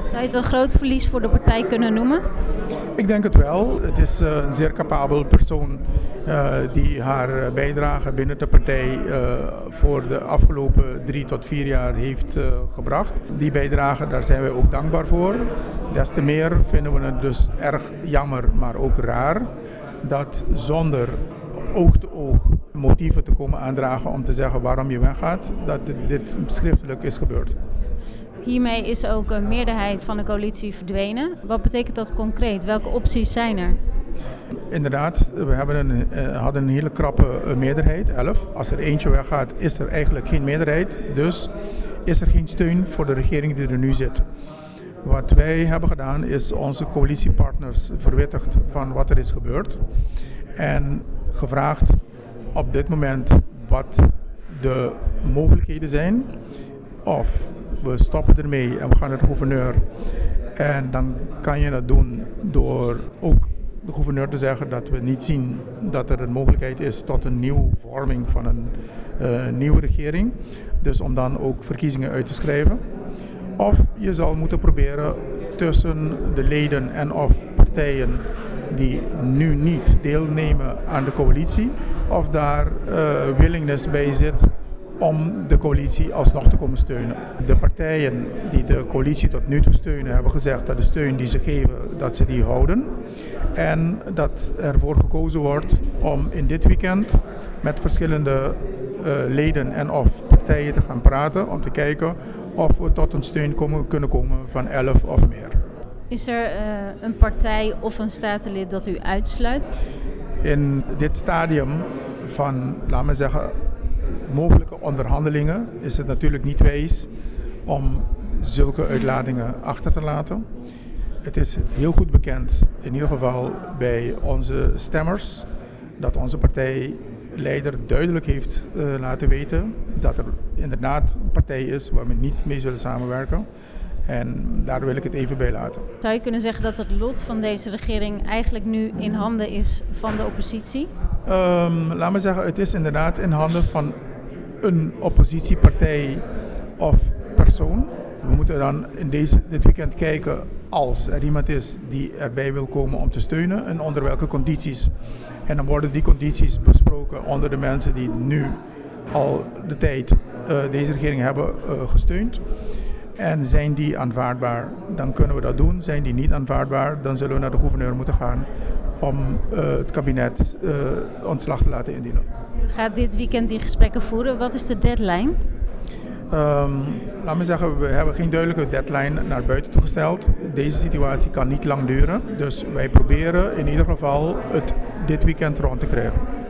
Zou je het een groot verlies voor de partij kunnen noemen? Ik denk het wel. Het is een zeer capabel persoon die haar bijdrage binnen de partij voor de afgelopen 3 tot 4 jaar heeft gebracht. Die bijdrage, daar zijn wij ook dankbaar voor. Des te meer vinden we het dus erg jammer, maar ook raar, dat zonder oog te oog motieven te komen aandragen om te zeggen waarom je weggaat, dat dit schriftelijk is gebeurd. Hiermee is ook een meerderheid van de coalitie verdwenen. Wat betekent dat concreet? Welke opties zijn er? Inderdaad, we hadden een hele krappe meerderheid, 11. Als er eentje weggaat, is er eigenlijk geen meerderheid. Dus is er geen steun voor de regering die er nu zit. Wat wij hebben gedaan is onze coalitiepartners verwittigd van wat er is gebeurd. En gevraagd op dit moment wat de mogelijkheden zijn. Of we stoppen ermee en we gaan naar de gouverneur. En dan kan je dat doen door ook de gouverneur te zeggen dat we niet zien dat er een mogelijkheid is tot een nieuwe vorming van een nieuwe regering. Dus om dan ook verkiezingen uit te schrijven. Of je zal moeten proberen tussen de leden en of partijen die nu niet deelnemen aan de coalitie, of daar willingness bij zit om de coalitie alsnog te komen steunen. De partijen die de coalitie tot nu toe steunen hebben gezegd dat de steun die ze geven, dat ze die houden. En dat ervoor gekozen wordt om in dit weekend met verschillende leden en of partijen te gaan praten om te kijken of we tot een steun kunnen komen van 11 of meer. Is er een partij of een statenlid dat u uitsluit? In dit stadium van, laten we zeggen, mogelijke onderhandelingen is het natuurlijk niet wijs om zulke uitlatingen achter te laten. Het is heel goed bekend, in ieder geval bij onze stemmers, dat onze partijleider duidelijk heeft laten weten dat er inderdaad een partij is waar we niet mee zullen samenwerken. En daar wil ik het even bij laten. Zou je kunnen zeggen dat het lot van deze regering eigenlijk nu in handen is van de oppositie? Laat me zeggen, het is inderdaad in handen van een oppositiepartij of persoon. We moeten dan in dit weekend kijken als er iemand is die erbij wil komen om te steunen en onder welke condities. En dan worden die condities besproken onder de mensen die nu al de tijd deze regering hebben gesteund. En zijn die aanvaardbaar, dan kunnen we dat doen. Zijn die niet aanvaardbaar, dan zullen we naar de gouverneur moeten gaan om het kabinet ontslag te laten indienen. U gaat dit weekend die gesprekken voeren. Wat is de deadline? Laat me zeggen, we hebben geen duidelijke deadline naar buiten toegesteld. Deze situatie kan niet lang duren. Dus wij proberen in ieder geval het dit weekend rond te krijgen.